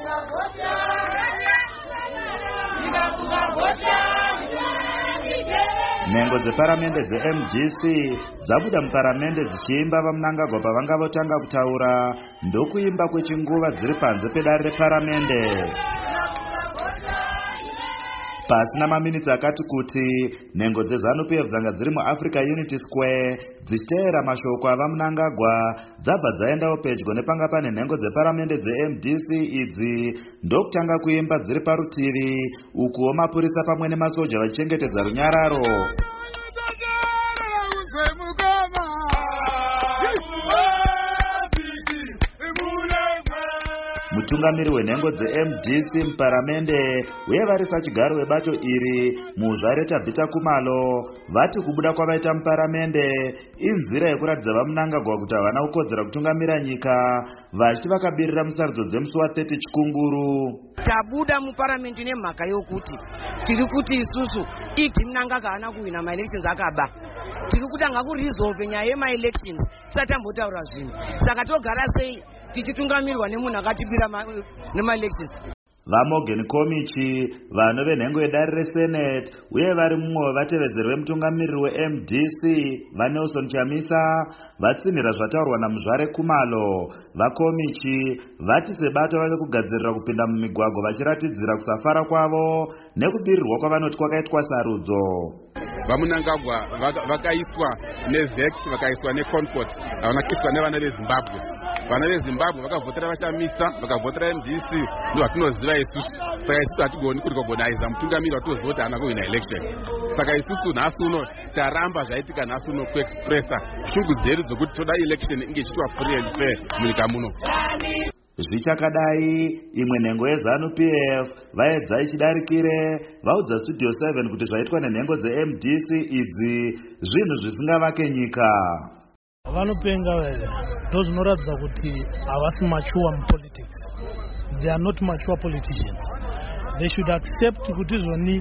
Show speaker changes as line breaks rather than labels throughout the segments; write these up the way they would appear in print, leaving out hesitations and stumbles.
Nhengo dzeparamende dzeMDC dzabuda muparamende dzichiimba vaMnangagwa pavanga votanga kutaura ndokuimba kwechinguva dziri panze pedare reparamende. Pasina maminitsi akati kuti nhengo dzeZANU-PF dzanga dziri muAfrica Unity Square dzichiteera mashoko avaMnangagwa dzabva dzaendawo pedyo nepanga pane nhengo dzeparamende dzeMDC idzi ndokutanga kuimba dziri parutivi, ukuwo mapurisa pamwe nemasoja vachichengetedza runyararo. Mutungamiri wenhengo dzeMDC muparamende uye varisa chigaro webato iri muzvare Tabita Kumalo vati kubuda kwavaita muparamende inzira yekuratidza vaMnangagwa kuti havana kukodzera kutungamira nyika vachiti vakabirira musarudzo dzemusi wa30 Chikunguru.
Tabuda muparamende nemhaka yokuti tiri kuti isusu iti Mnangagwa haana kuwina maelections akaba. Tiri kutanga kuresolve nyaya yemaelections tisati tambotaura zvinhu. Saka togara sei tichitungamirwa nemunhu akatibira nemaelections.
VaMorgan Komichi, vanhu venhengo yedare reSenate uye vari mumwe wevatevedzeri vemutungamiriri weMDC vaNelson Chamisa vatsinhira zvataurwa naMuzvare Kumalo. VaKomichi vati sebato vave kugadzirira kupinda mumigwagwa vachiratidzira kusafara kwavo nekubirirwa kwavanoti kwakaitwa sarudzo.
VaMnangagwa vakaiswa neVEC, vakaiswa neComfort, vakaiswa nevana veZimbabwe. Vana veZimbabwe vakavhotera vaChamisa, vakavhotera MDC, ndo vatinoziva isusu. Saka isusu hatigoni kuti kugonaiza mutungamiri watoziva kuti haana kuwina election. Saka isusu nhasi uno taramba zvaitika nhasi uno kuexpressa shungu dzedu dzokuti toda election inge ichiitwa free and fair munyika muno.
Zvichakadai, imwe nhengo yeZANU-PF vaedza ichidarikire vaudza Studio 7 kuti zvaitwa nenhengo dzeMDC idzi zvinhu zvisingavake nyika.
Vanopenga ndozvinoratidza kuti havasi mature mupolitics. They are not mature politicians. They should accept kuti zvoni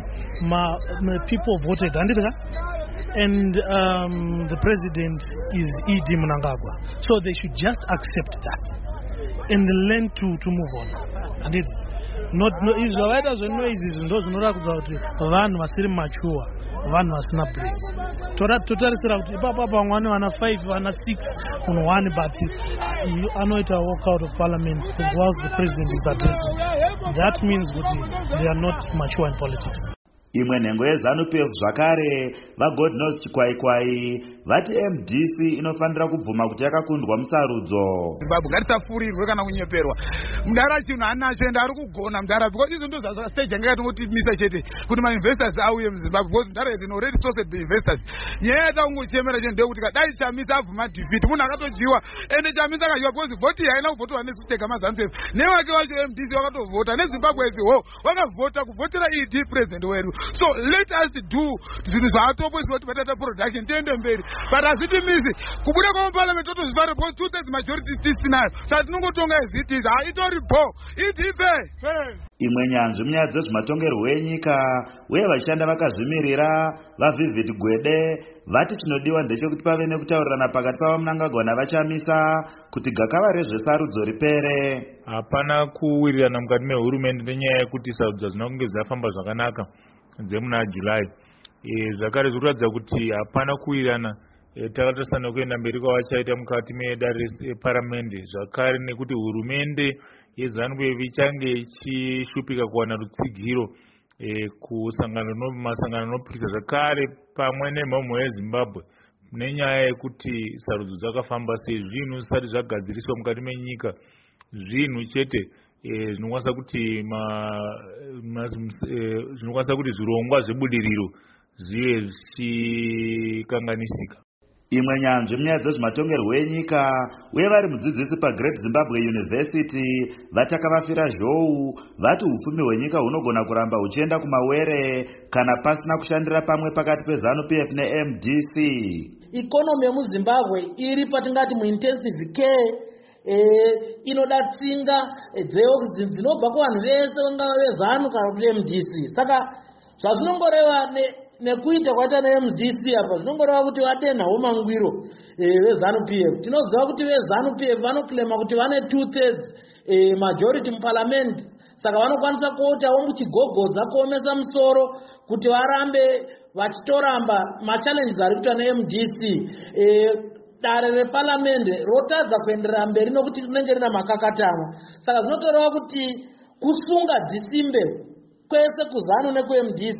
people voted handidka and the president is E.D. Mnangagwa. So they should just accept that and learn to move on. And it's not zvavaita zvinoizvi ndozvinoratidza kuti vanhu vasiri mature, vanhu vasina brain. Totarisira kuti ipapa pamwe vana 5 vana 6 on 1 but anoita walk out of parliament whilst the president is addressing. That means kuti they are not mature in politics.
Imwe nhengo yeZANU-PF zvakare vaGodnose Chikwaikwai vati MDC inofanira kubvuma kuti yakakundwa musarudzo.
Zimbabwe ngatisapfurirwe kana kunyeperwa. Mudara chinhu hanacho ende ari kugona mudara because izvo ndo stage yanga yatingoti misa chete kuti ma-investors auye muZimbabwe because mudara has already sorted the investors. Nyaya yatangochemera chete ndeyekuti kadai Chamisa abvuma defeat munhu akatojiwa ende Chamisa akajiwa because vhoti haina kuvhotiwa nezvitega maZANU-PF nevake vacho MDC vakatovhota neZimbabwe vakavhota kuvhotera ED president wedu. So let us do zvinhu zvaatopoiswa kuti batata production tiende mberi but asitimisi kubuda kwamaparliament totozvivara because 2/3 majority tisinayo saka tinongotonga ezvitizi haitori bo idipe.
Imwe nyanzvi munyaya dzezvematongerwo enyika uye vachishanda vakazvimirira vaVivid Gwede vati chinodiwa ndechekuti pave nekutaurirana pakati pavaMnangagwa navaChamisa kuti gakava rezvesarudzo ripere.
Hapana kuwirirana mukati mehurumende nenyaya yekuti sarudzo hadzina kunge dzafamba zvakanaka dzemuna July. Zvakare zvikuratidza kuti hapana kuwirirana takatarisana kuenda mberi kwavachaita mukati medare reparamende. Zvakare nekuti hurumende yeZANU-PF ichange ichishupika kuwana rutsigiro kumasangano anopikisa zvakare pamwe nemhomho yeZimbabwe nenyaya yekuti sarudzo dzakafamba sei. Zvinhu zvisati zvagadziriswa mukati menyika, zvinhu chete zvinokwanisa kuti zvirongwa zvebudiriro zvive zvichikanganisika.
Imwe nyanzvi munyaya dzezvematongerwo enyika uye vari mudzidzisi paGreat Zimbabwe University vatakavafira zhou vati upfumi hwenyika hunogona kuramba huchienda kumawere kana pasina kushandira pamwe pakati peZANU-PF neMDC.
Ikonomi yemuZimbabwe iri patingati muintensive care inoda tsinga dzinobva kuvanhu vese vangava veZANU kana kuti MDC. Saka zvazvinongoreva nekuita kwaita neMDC apa zvinongoreva kuti vadenhawo mangwiro veZANU-PF. Tinoziva kuti veZANU-PF vanoklema kuti vane 2/3 majority muparliament. Saka vanokwanisa kuotawo muchigogodza kuomesa musoro kuti varambe vachitoramba machallenges ari kuitwa neMDC. Dare reparamende rotadza kuenderera mberi nokuti rinenge rina makakatanwa. Saka zvinotorewa kuti kusunga dzisimbe kwese kuzanu nekuMDC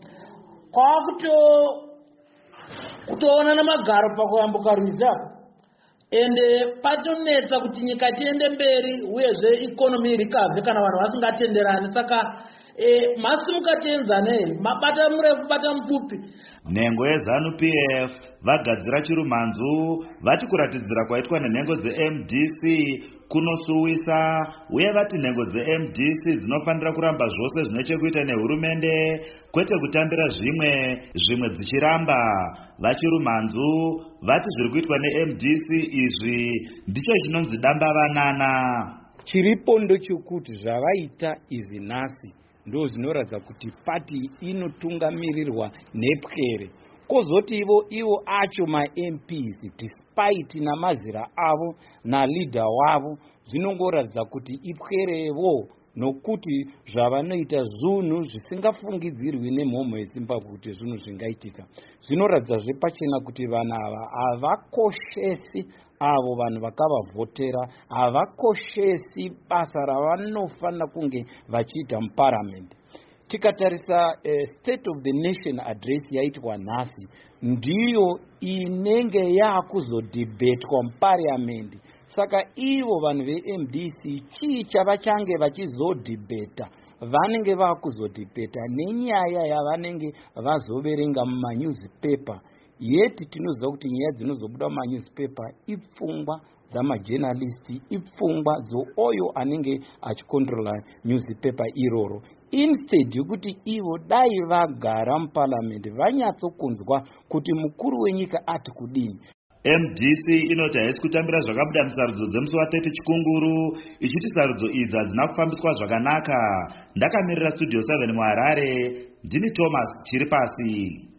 kutoona namagaro pakuyambuka reserve ende patonetsa kuti nyika tiende mberi uyezve ikonomi rikabve kana vanhu vasingatenderani. Saka masimuka tienzanei mabata murefu bata mupfupi.
Nhengo yeZanu PF vagadzira chirumhanzu vati kuratidzira kwaitwa nenhengo dzeMDC kunosuwisa, uye vati nhengo dzeMDC dzinofanira kuramba zvose zvine chekuita nehurumende, kwete kutambira zvimwe dzichiramba. Vachirumhanzu vati zviri kuitwa neMDC izvi ndicho chinonzi damba vanana.
Chiripo ndochokuti zvavaita izvi nhasi ndo zvinoratidza kuti pati inotungamirirwa nepwere. Kozoti ivo acho maMPs despite namazira avo naleader wavo zvinongoratidza kuti ipwerevo, nokuti zvavanoita zvinhu zvisingafungidzirwi nemhomho yeZimbabwe kuti zvinhu zvingaitika. Zvinoratidza zvepachena kuti vanhu ava havakoshesi avo vanhu vakavavhotera, havakoshesi basa ravanofanira kunge vachiita muparliament. Tikatarisa State of the Nation address yaitwa nhasi ndiyo inenge yaakuzodhibhetwa muparliament. Saka ivo vanhu veMDC chii chavachange vachizodhibheta? Vanenge vaakuzodhibheta nenyaya yavanenge vazoverenga mumanewspaper. Yeti tinoziva kuti nyaya dzinozobuda mumanewspaper ipfungwa dzamajournalisti, ipfungwa dzeoyo anenge achikontrola newspaper iroro. Instead yokuti ivo dai vagara muparliament vanyatsokunzwa kuti mukuru wenyika ati kudini.
MDC inoti haisi kutambira zvakabuda musarudzo dzemusi wa30 Chikunguru, ichiti sarudzo idzi hadzina kufambiswa zvakanaka. Ndakamirira Studio 7 muHarare, ndini Thomas Chiripasi.